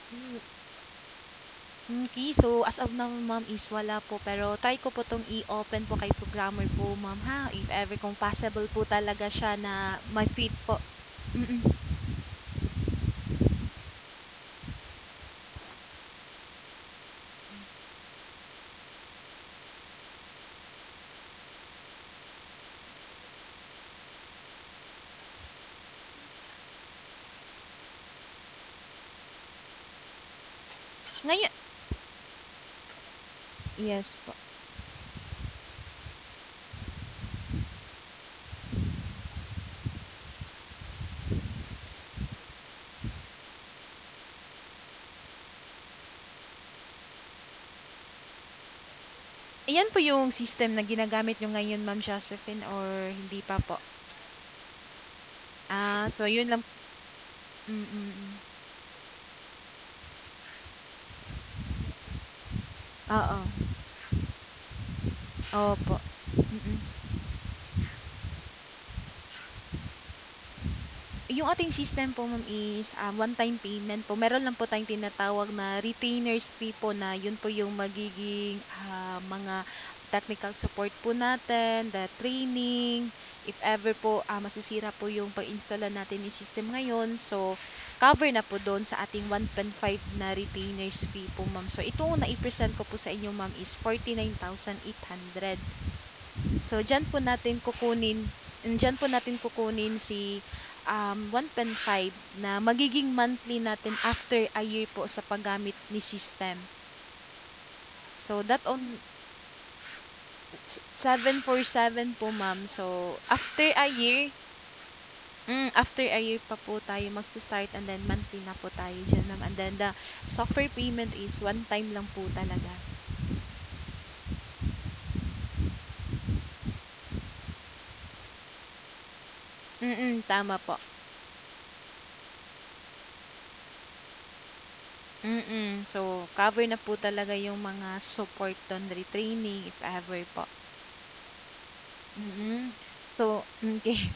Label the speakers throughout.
Speaker 1: Hmm, okey. So, as of now, ma'am, is wala po, pero try ko po 'tong i-open po kay programmer po, ma'am, ha, if ever kung possible po talaga siya na ma-fit po. Mm. Ngayon yes po. Iyan po yung system na ginagamit niyo ngayon, Ma'am Josephine, or hindi pa po? So yun lang. Mm. Oo, opo. Mm. Yung ating system po, ma'am, is one-time payment po. Meron lang po tayong tinatawag na retainers fee po na yun po yung magiging mga technical support po natin, the training, if ever po masisira po yung pag-install natin yung system ngayon. So, cover na po doon sa ating 1.5 na retainers fee po, ma'am. So, ito na i-present ko po sa inyo, ma'am, is 49,800. So, diyan po natin kukunin si 1.5 na magiging monthly natin after a year po sa paggamit ni system. So, 747 po, ma'am. So, after a year pa po tayo magsa-start, and then monthly na po tayo diyan, ma'am. And then the software payment is one time lang po talaga. Tama po. So, cover na po talaga yung mga support do'n, retraining if ever po. So, okay.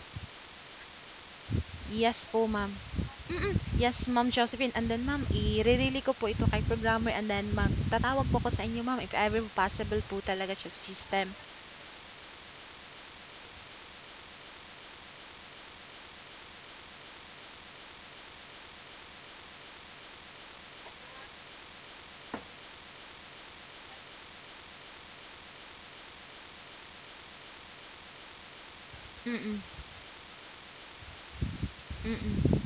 Speaker 1: Yes po, ma'am. Yes, Ma'am Josephine. And then, ma'am, i-relay ko po ito kay programmer, and then magtatawag po ko sa inyo, ma'am, if ever possible po talaga siya sa system. Mm. Mm.